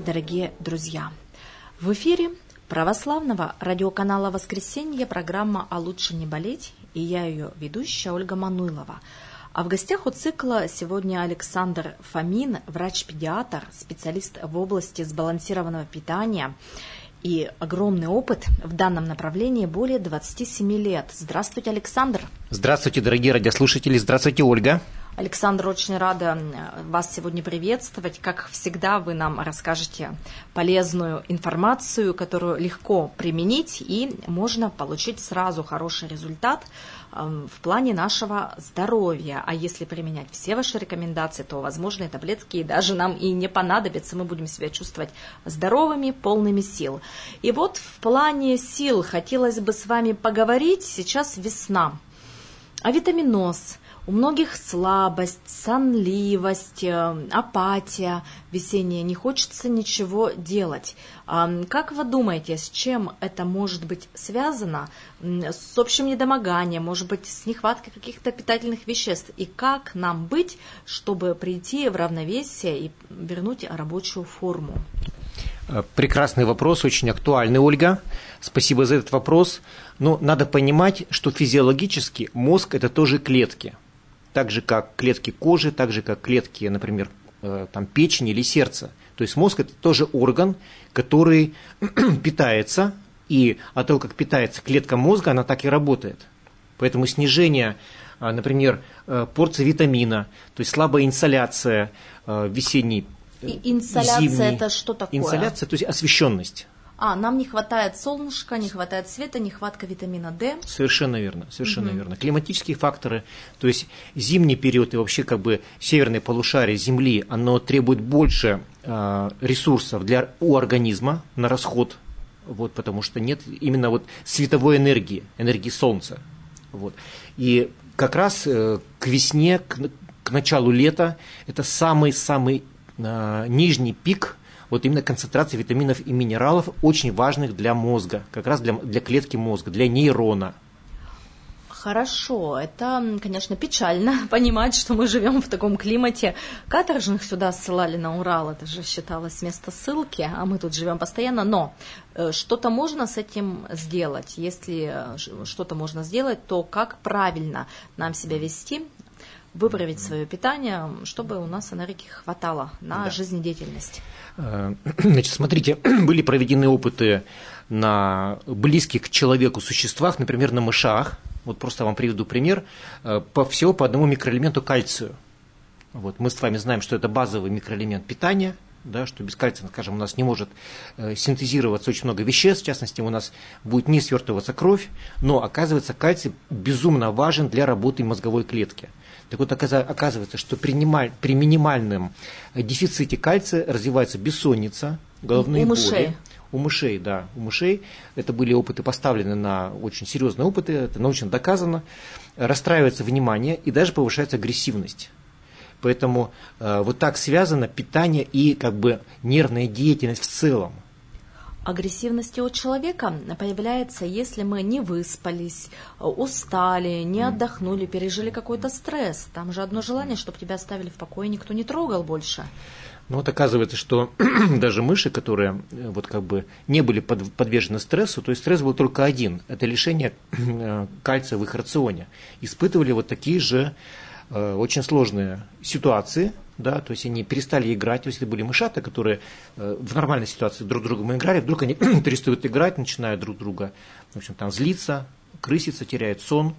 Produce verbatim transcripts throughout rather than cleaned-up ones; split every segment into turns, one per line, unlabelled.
дорогие друзья! В эфире православного радиоканала «Воскресенье» программа «А лучше не болеть», и я ее ведущая Ольга Мануйлова. А в гостях у цикла сегодня Александр Фомин, врач-педиатр, специалист в области сбалансированного питания и огромный опыт в данном направлении более двадцати семи лет. Здравствуйте, Александр.
Здравствуйте, дорогие радиослушатели. Здравствуйте, Ольга.
Александр, очень рада вас сегодня приветствовать. Как всегда, вы нам расскажете полезную информацию, которую легко применить, и можно получить сразу хороший результат в плане нашего здоровья. А если применять все ваши рекомендации, то, возможно, и таблетки даже нам и не понадобятся. Мы будем себя чувствовать здоровыми, полными сил. И вот в плане сил хотелось бы с вами поговорить. Сейчас весна. Авитаминоз. У многих слабость, сонливость, апатия весенняя, не хочется ничего делать. Как вы думаете, с чем это может быть связано? С общим недомоганием, может быть, с нехваткой каких-то питательных веществ? И как нам быть, чтобы прийти в равновесие и вернуть рабочую форму?
Прекрасный вопрос, очень актуальный, Ольга. Спасибо за этот вопрос. Но надо понимать, что физиологически мозг – это тоже клетки. Так же, как клетки кожи, так же, как клетки, например, там, печени или сердца. То есть мозг – это тоже орган, который питается, и от того, как питается клетка мозга, она так и работает. Поэтому снижение, например, порции витамина, то есть слабая инсоляция весенней,
и инсоляция
зимней.
Это что такое?
Инсоляция, то есть освещенность.
А, нам не хватает солнышка, не хватает света, нехватка витамина D.
Совершенно верно, совершенно
угу.
верно. Климатические факторы, то есть зимний период и вообще как бы северное полушарие Земли, оно требует больше э, ресурсов для, у организма на расход, вот, потому что нет именно вот световой энергии, энергии Солнца. Вот. И как раз э, к весне, к, к началу лета, это самый-самый э, нижний пик, вот именно концентрация витаминов и минералов, очень важных для мозга, как раз для, для клетки мозга, для нейрона.
Хорошо, это, конечно, печально понимать, что мы живем в таком климате. Каторжных сюда ссылали на Урал, это же считалось место ссылки, а мы тут живем постоянно. Но что-то можно с этим сделать. Если что-то можно сделать, то как правильно нам себя вести, выправить свое питание, чтобы у нас энергии хватало на да. жизнедеятельность?
Значит, смотрите, были проведены опыты на близких к человеку существах, например, на мышах. Вот просто вам приведу пример. По, всего по одному микроэлементу кальцию. Вот, мы с вами знаем, что это базовый микроэлемент питания, да, что без кальция, скажем, у нас не может синтезироваться очень много веществ, в частности, у нас будет не свертываться кровь, но, оказывается, кальций безумно важен для работы мозговой клетки. Так вот, оказывается, что при, при минимальном дефиците кальция развивается бессонница, головные
у
боли.
Мышей.
У мышей, да, у мышей. Это были опыты поставлены на очень серьезные опыты, это научно доказано. Расстраивается внимание и даже повышается агрессивность. Поэтому э, вот так связано питание и как бы нервная деятельность в целом.
Агрессивность у человека появляется, если мы не выспались, устали, не отдохнули, пережили какой-то стресс. Там же одно желание, чтобы тебя оставили в покое, никто не трогал больше.
Ну вот оказывается, что даже мыши, которые вот как бы не были под, подвержены стрессу, то есть стресс был только один, это лишение кальция в их рационе, испытывали вот такие же э, очень сложные ситуации. Да, то есть они перестали играть, то есть это были мышата, которые э, в нормальной ситуации друг с другом играли, вдруг они перестают играть, начинают друг друга, в общем, там злиться, крыситься, теряют сон.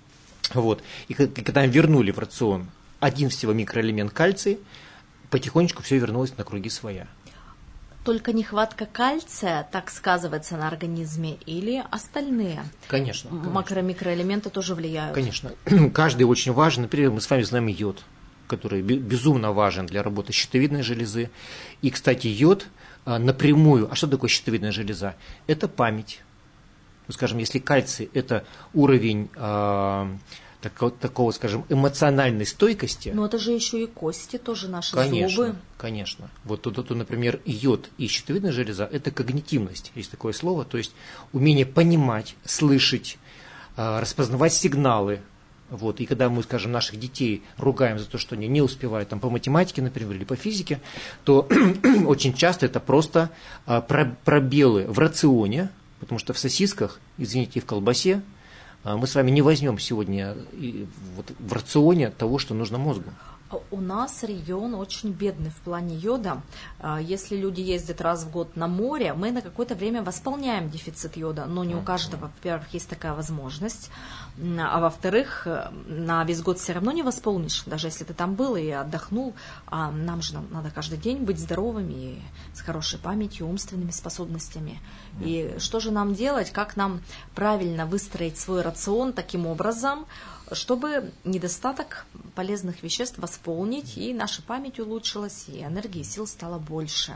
Вот. И, и когда им вернули в рацион один всего микроэлемент кальций, потихонечку все вернулось на круги своя.
Только нехватка кальция так сказывается на организме или остальные?
Конечно. конечно.
Макро-микроэлементы тоже влияют?
Конечно. Каждый очень важен. Например, мы с вами знаем йод, который безумно важен для работы щитовидной железы. И, кстати, йод напрямую, а что такое щитовидная железа? Это память. Ну, скажем, если кальций – это уровень э, такого, такого, скажем, эмоциональной стойкости.
Но это же еще и кости, тоже наши
конечно,
зубы.
Конечно. Вот тут, тут, например, йод и щитовидная железа – это когнитивность, есть такое слово, то есть умение понимать, слышать, э, распознавать сигналы. Вот, и когда мы, скажем, наших детей ругаем за то, что они не успевают там, по математике, например, или по физике, то очень часто это просто а, пробелы в рационе, потому что в сосисках, извините, и в колбасе а, мы с вами не возьмем сегодня и, вот, в рационе того, что нужно мозгу.
У нас регион очень бедный в плане йода. Если люди ездят раз в год на море, мы на какое-то время восполняем дефицит йода, но не у каждого, во-первых, есть такая возможность, а во-вторых, на весь год все равно не восполнишь, даже если ты там был и отдохнул, а нам же надо каждый день быть здоровыми, и с хорошей памятью, умственными способностями. И что же нам делать, как нам правильно выстроить свой рацион таким образом, чтобы недостаток полезных веществ восполнить, и наша память улучшилась, и энергии и сил стало больше.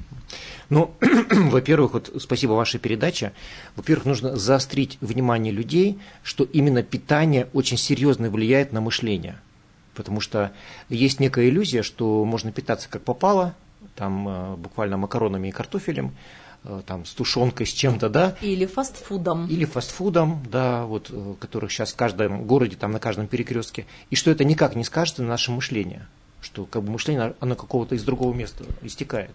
Ну, во-первых, вот спасибо вашей передаче. Во-первых, нужно заострить внимание людей, что именно питание очень серьезно влияет на мышление. Потому что есть некая иллюзия, что можно питаться как попало, там буквально макаронами и картофелем, там, с тушенкой, с чем-то, да.
Или фастфудом.
Или фастфудом, да, вот, которых сейчас в каждом городе, там, на каждом перекрестке. И что это никак не скажется на наше мышление. Что как бы мышление, оно какого-то из другого места истекает.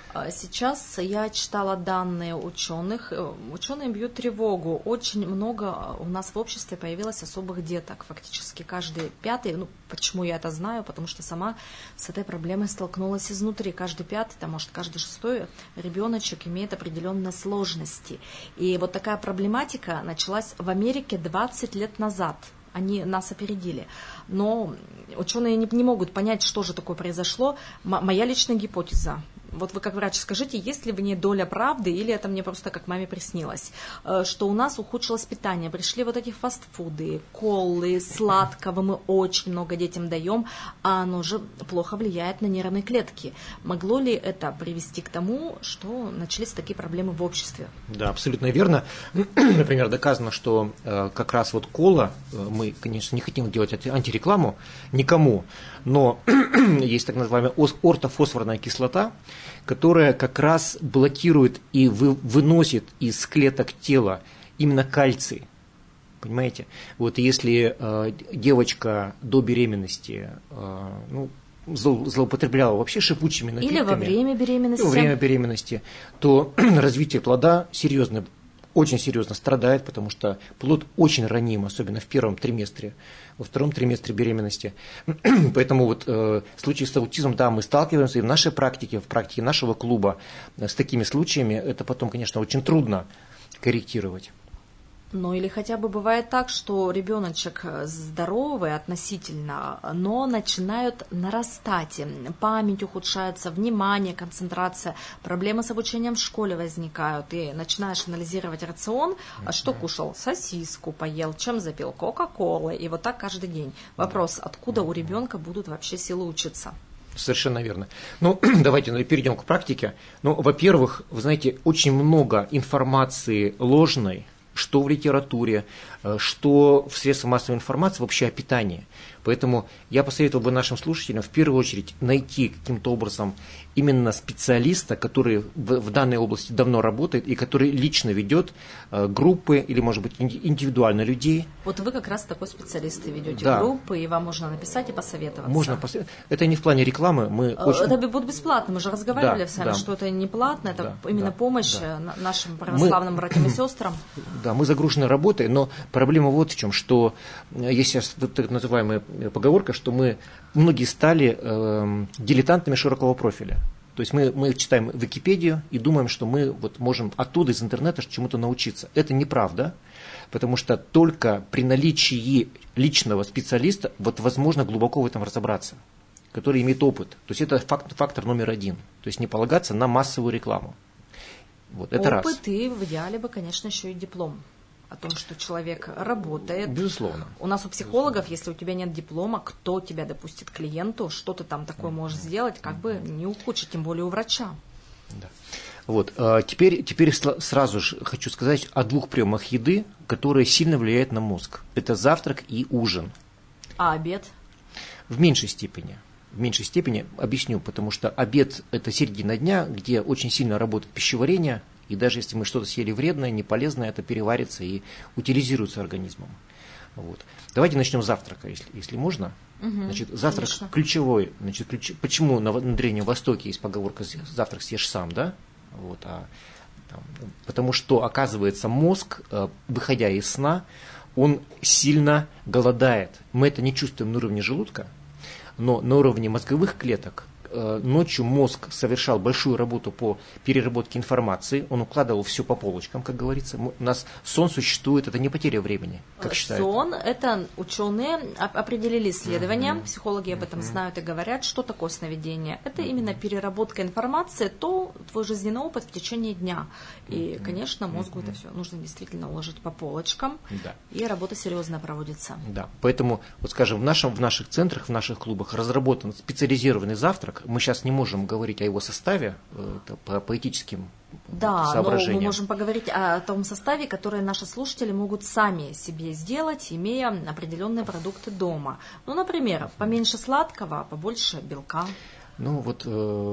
Сейчас я читала данные ученых. Ученые бьют тревогу. Очень много у нас в обществе появилось особых деток. Фактически каждый пятый, ну почему я это знаю, потому что сама с этой проблемой столкнулась изнутри. Каждый пятый, там, может, каждый шестой ребеночек имеет определенные сложности. И вот такая проблематика началась в Америке двадцать лет назад. Они нас опередили. Но ученые не, не могут понять, что же такое произошло. М- моя личная гипотеза. Вот вы как врач скажите, есть ли в ней доля правды, или это мне просто как маме приснилось, что у нас ухудшилось питание, пришли вот эти фастфуды, колы, сладкого мы очень много детям даем, а оно же плохо влияет на нервные клетки. Могло ли это привести к тому, что начались такие проблемы в обществе?
Да, абсолютно верно. Например, доказано, что э, как раз вот кола, э, мы, конечно, не хотим делать антирекламу никому, но есть так называемая ортофосфорная кислота, которая как раз блокирует и вы, выносит из клеток тела именно кальций. Понимаете? Вот если э, девочка до беременности э, ну, злоупотребляла вообще шипучими напитками,
или во время беременности,
во время беременности, то развитие плода серьезно, очень серьезно страдает, потому что плод очень раним, особенно в первом триместре, во втором триместре беременности. Поэтому вот э, в случае с аутизмом, да, мы сталкиваемся и в нашей практике, в практике нашего клуба э, с такими случаями. Это потом, конечно, очень трудно корректировать.
Ну или хотя бы бывает так, что ребеночек здоровый относительно, но начинают нарастать, память ухудшается, внимание, концентрация, проблемы с обучением в школе возникают, и начинаешь анализировать рацион, а что кушал? Сосиску поел, чем запил? Кока-колой, и вот так каждый день. Вопрос, откуда у ребенка будут вообще силы учиться?
Совершенно верно. Ну, давайте перейдем к практике. Ну, во-первых, вы знаете, очень много информации ложной, что в литературе, что в средствах массовой информации вообще о питании. Поэтому я посоветовал бы нашим слушателям в первую очередь найти каким-то образом именно специалиста, который в, в данной области давно работает и который лично ведет э, группы или, может быть, индивидуально людей.
Вот вы как раз такой специалист, и ведете
да.
группы, и вам можно написать и посоветоваться.
Можно посоветоваться. Это не в плане рекламы. Мы
это
очень...
будет бесплатно. Мы же разговаривали
да,
с вами,
да.
что это не платно, это
да,
именно
да,
помощь
да.
нашим православным мы... братьям и сестрам.
Да, мы загружены работой, но проблема вот в чем, что есть сейчас так называемая поговорка, что мы многие стали э, дилетантами широкого профиля. То есть мы, мы читаем Википедию и думаем, что мы вот можем оттуда, из интернета, чему-то научиться. Это неправда, потому что только при наличии личного специалиста вот возможно глубоко в этом разобраться, который имеет опыт. То есть это фактор, фактор номер один. То есть не полагаться на массовую рекламу. Вот, это
опыт
раз.
И в идеале бы, конечно, еще и диплом. О том, что человек работает.
Безусловно.
У нас у психологов, если у тебя нет диплома, кто тебя допустит к клиенту, что ты там такое можешь сделать, как бы не ухудшить, тем более у врача.
Да. Вот. Теперь, теперь сразу же хочу сказать о двух приемах еды, которые сильно влияют на мозг. Это завтрак и ужин.
А обед?
В меньшей степени. В меньшей степени объясню, потому что обед – это середина дня, где очень сильно работает пищеварение, И даже если мы что-то съели вредное, неполезное, это переварится и утилизируется организмом. Вот. Давайте начнем с завтрака, если, если можно.
Угу,
значит, завтрак
конечно. ключевой.
Значит, ключ... Почему на, на Древнем Востоке есть поговорка «завтрак съешь сам», да? Вот, а, там, потому что, оказывается, мозг, выходя из сна, он сильно голодает. Мы это не чувствуем на уровне желудка, но на уровне мозговых клеток ночью мозг совершал большую работу по переработке информации, он укладывал все по полочкам, как говорится. У нас сон существует, это не потеря времени, как считают.
Сон, это ученые определили исследования, mm-hmm. психологи об этом mm-hmm. знают и говорят, что такое сновидение. Это mm-hmm. именно переработка информации, то твой жизненный опыт в течение дня. И, mm-hmm. конечно, мозгу mm-hmm. это все нужно действительно уложить по полочкам, да. И работа серьезно проводится.
Да, поэтому, вот скажем, в, нашем, в наших центрах, в наших клубах разработан специализированный завтрак. Мы сейчас не можем говорить о его составе это по, по этическим
да,
соображениям.
Но мы можем поговорить о том составе, который наши слушатели могут сами себе сделать, имея определенные продукты дома. Ну, например, поменьше сладкого, побольше белка.
Ну вот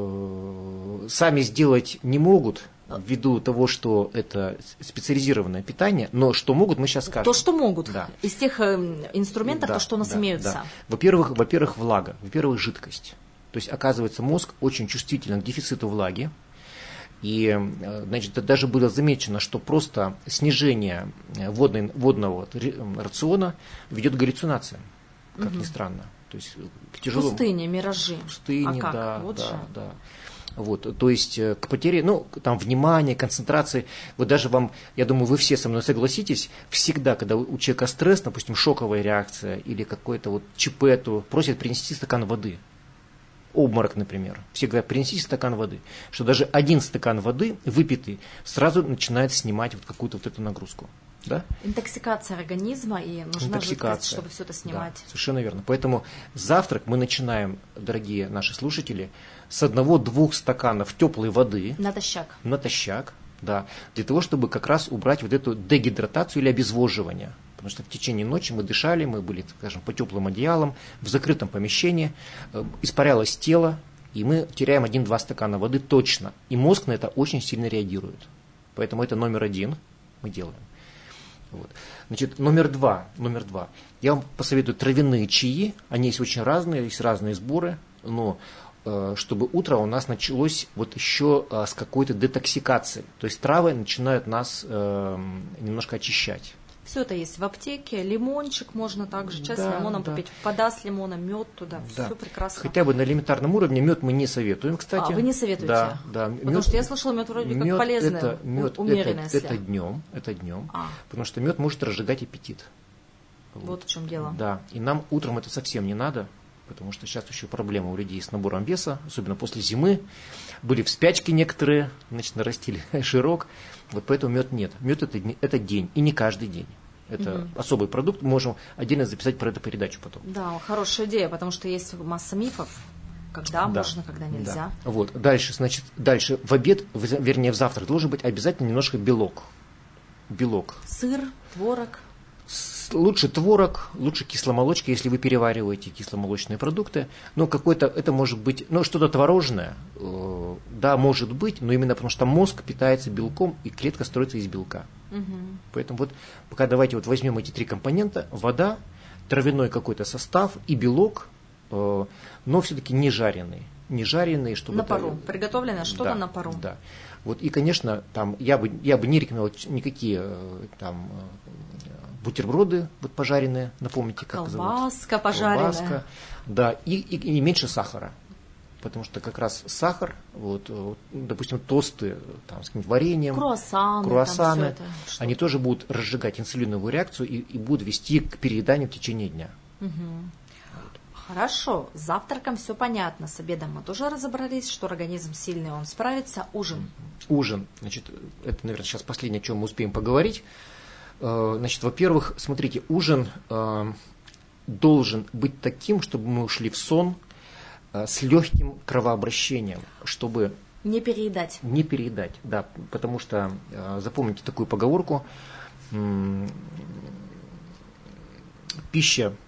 э, сами сделать не могут, ввиду того, что это специализированное питание, но что могут, мы сейчас скажем.
То, что могут.
Да.
Из тех инструментов, да, то, что у нас
да,
имеются.
Да. Во-первых, во-первых, влага, во-первых, жидкость. То есть, оказывается, мозг очень чувствителен к дефициту влаги. И, значит, даже было замечено, что просто снижение водной, водного рациона ведет к галлюцинациям, как угу. ни странно. То есть, к тяжелому...
Пустыни, миражи.
Пустыни,
а как?
да,
Вот
да,
же.
да. Вот, то есть к потере, ну, там, внимания, концентрации. Вот даже вам, я думаю, вы все со мной согласитесь, всегда, когда у человека стресс, допустим, шоковая реакция или какой-то вот ЧП, то просят принести стакан воды. Обморок, например. Все говорят, принесите стакан воды. Что даже один стакан воды, выпитый, сразу начинает снимать вот какую-то вот эту нагрузку. Да?
Интоксикация организма, и нужна жидкость, чтобы все это снимать.
Да, совершенно верно. Поэтому завтрак мы начинаем, дорогие наши слушатели, с одного-двух стаканов теплой воды.
Натощак.
Натощак, да. Для того, чтобы как раз убрать вот эту дегидратацию или обезвоживание. Потому что в течение ночи мы дышали, мы были, скажем, по теплым одеялам, в закрытом помещении, испарялось тело, и мы теряем один-два стакана воды точно. И мозг на это очень сильно реагирует. Поэтому это номер один мы делаем. Вот. Значит, номер два, номер два. Я вам посоветую травяные чаи. Они есть очень разные, есть разные сборы, но э, чтобы утро у нас началось вот еще э, с какой-то детоксикации. То есть травы начинают нас э, немножко очищать.
Все это есть в аптеке, лимончик можно также, чай да, с лимоном да. попить, вода с лимоном, мед туда, да. все прекрасно.
Хотя бы на элементарном уровне мед мы не советуем, кстати.
А, вы не советуете?
Да, да.
Потому
мед,
что я слышала, мед вроде мед как полезный,
это, мед
умеренно,
это,
если.
Это днем, это днем,
а.
потому что мед может разжигать аппетит.
Вот. вот в чем дело.
Да, и нам утром это совсем не надо, потому что сейчас еще проблема у людей с набором веса, особенно после зимы. Были в спячке некоторые, значит, нарастили жирок, вот поэтому мед нет. Мед это, это день, и не каждый день. Это угу. особый продукт, можем отдельно записать про эту передачу потом.
Да, хорошая идея, потому что есть масса мифов, когда да. можно, когда нельзя.
Да. Вот, дальше, значит, дальше в обед, вернее в завтрак должен быть обязательно немножко белок. Белок.
Сыр, творог.
Лучше творог, лучше кисломолочка, если вы перевариваете кисломолочные продукты. Но какой-то, это может быть, ну что-то творожное, э, да, может быть, но именно потому что мозг питается белком, и клетка строится из белка. Угу. Поэтому вот пока давайте вот возьмем эти три компонента: вода, травяной какой-то состав и белок, э, но все-таки не жареный. Не жареный, чтобы...
На пару, это... приготовленное что-то
да,
на пару.
Да. Вот, и, конечно, там, я, бы, я бы не рекомендовал никакие там, бутерброды вот, пожаренные, напомните, как
колбаска
зовут?
Колбаска пожаренная.
Колбаска, да, и, и, и меньше сахара. Потому что как раз сахар, вот, вот, допустим, тосты там, с каким-то вареньем,
круассаны,
круассаны
это,
они тоже будут разжигать инсулиновую реакцию и, и будут вести к перееданию в течение дня.
Угу. Вот. Хорошо, с завтраком все понятно, с обедом мы тоже разобрались, что организм сильный, он справится. Ужин.
Ужин, значит, это, наверное, сейчас последнее, о чем мы успеем поговорить. Значит, во-первых, смотрите, ужин должен быть таким, чтобы мы ушли в сон с легким кровообращением, чтобы...
Не переедать.
Не переедать, да, потому что, запомните такую поговорку, пища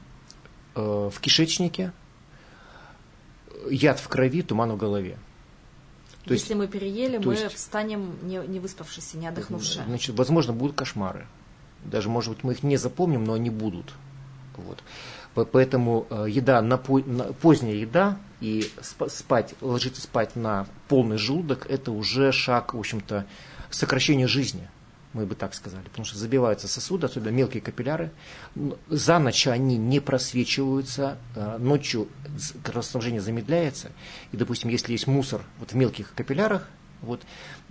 в кишечнике, яд в крови, туман в голове. То
Если
есть,
мы переели, мы
есть,
встанем не, не выспавшись, не отдохнувшие.
Значит, возможно, будут кошмары. Даже, может быть, мы их не запомним, но они будут. Вот. Поэтому еда, на, на, поздняя еда и спать, ложиться спать на полный желудок, это уже шаг, в общем-то, сокращения жизни, мы бы так сказали. Потому что забиваются сосуды, особенно мелкие капилляры. За ночь они не просвечиваются, ночью кровоснабжение замедляется. И, допустим, если есть мусор вот в мелких капиллярах, вот,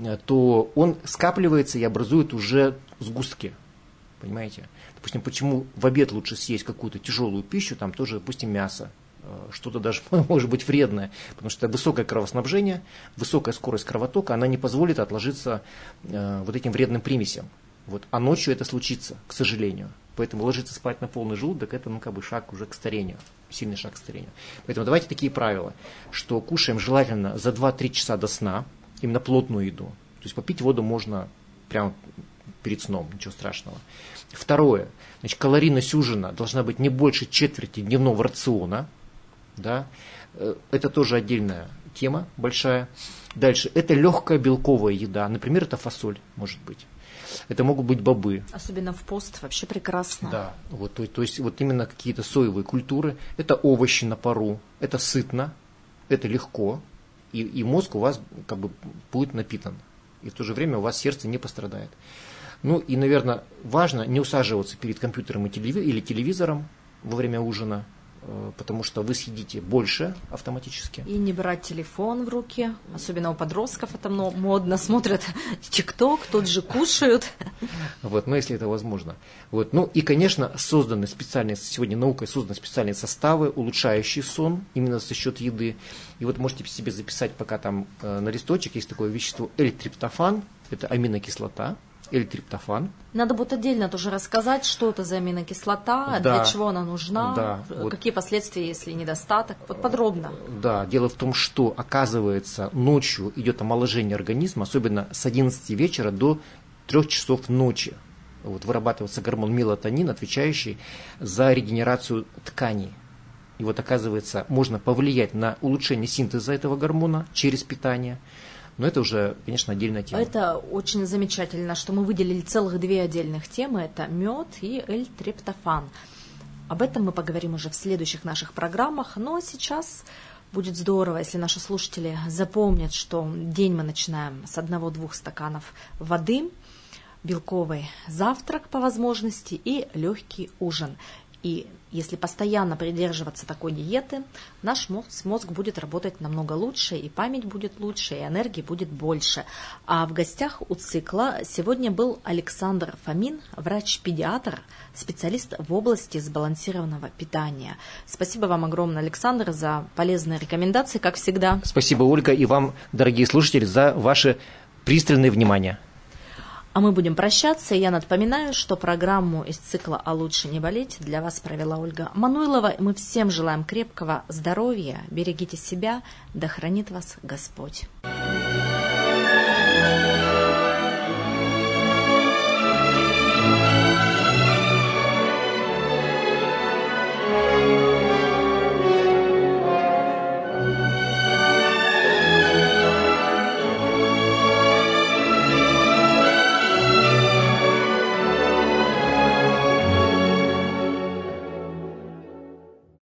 то он скапливается и образует уже сгустки. Понимаете? Допустим, почему в обед лучше съесть какую-то тяжелую пищу, там тоже, допустим, мясо, что-то даже может быть вредное, потому что высокое кровоснабжение, высокая скорость кровотока, она не позволит отложиться э, вот этим вредным примесям. Вот. А ночью это случится, к сожалению. Поэтому ложиться спать на полный желудок, это ну, как бы шаг уже к старению, сильный шаг к старению. Поэтому давайте такие правила, что кушаем желательно за два-три часа до сна, именно плотную еду. То есть попить воду можно прямо перед сном, ничего страшного. Второе, значит, калорийность ужина должна быть не больше четверти дневного рациона. Да? Это тоже отдельная тема большая. Дальше, это легкая белковая еда. Например, это фасоль, может быть. Это могут быть бобы.
Особенно в пост, вообще прекрасно.
Да, вот, то, то есть вот именно какие-то соевые культуры. Это овощи на пару, это сытно, это легко. И, и мозг у вас как бы будет напитан. И в то же время у вас сердце не пострадает. Ну и, наверное, важно не усаживаться перед компьютером или телевизором во время ужина, потому что вы съедите больше автоматически.
И не брать телефон в руки, особенно у подростков это модно, смотрят ТикТок, тут же кушают.
Вот, но если это возможно. Вот, ну и, конечно, созданы специальные, сегодня наукой созданы специальные составы, улучшающие сон, именно за счет еды. И вот можете себе записать пока там э, на листочек, есть такое вещество L-триптофан, это аминокислота. L-триптофан.
Надо будет отдельно тоже рассказать, что это за аминокислота, да, для чего она нужна,
да,
какие
вот,
последствия, если недостаток. Вот подробно.
Да, дело в том, что, оказывается, ночью идет омоложение организма, особенно с одиннадцати вечера до трёх часов ночи. Вот, вырабатывается гормон мелатонин, отвечающий за регенерацию тканей. И вот, оказывается, можно повлиять на улучшение синтеза этого гормона через питание. Но это уже, конечно, отдельная тема.
Это очень замечательно, что мы выделили целых две отдельных темы. Это мед и L-триптофан. Об этом мы поговорим уже в следующих наших программах. Но сейчас будет здорово, если наши слушатели запомнят, что день мы начинаем с одного-двух стаканов воды, белковый завтрак по возможности и легкий ужин. И если постоянно придерживаться такой диеты, наш мозг, мозг будет работать намного лучше, и память будет лучше, и энергии будет больше. А в гостях у цикла сегодня был Александр Фомин, врач-педиатр, специалист в области сбалансированного питания. Спасибо вам огромное, Александр, за полезные рекомендации, как всегда.
Спасибо, Ольга, и вам, дорогие слушатели, за ваше пристальное внимание.
А мы будем прощаться. Я напоминаю, что программу из цикла «А лучше не болеть» для вас провела Ольга Мануйлова. Мы всем желаем крепкого здоровья. Берегите себя. Да хранит вас Господь.